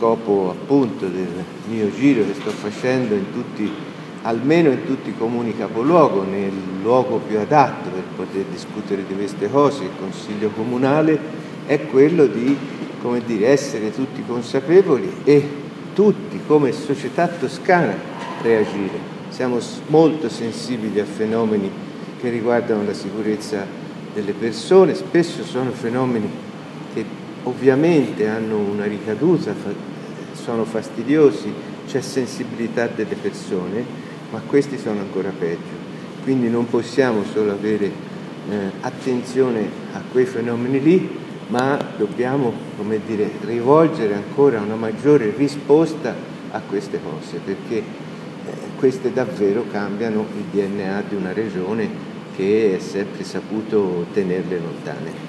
scopo appunto del mio giro che sto facendo almeno in tutti i comuni capoluogo, nel luogo più adatto per poter discutere di queste cose, il Consiglio Comunale, è quello di, essere tutti consapevoli e tutti come società toscana reagire. Siamo molto sensibili a fenomeni che riguardano la sicurezza delle persone, spesso sono fenomeni che ovviamente hanno una ricaduta, sono fastidiosi, c'è sensibilità delle persone, ma questi sono ancora peggio. Quindi non possiamo solo avere attenzione a quei fenomeni lì, ma dobbiamo, rivolgere ancora una maggiore risposta a queste cose, perché queste davvero cambiano il DNA di una regione che è sempre saputo tenerle lontane.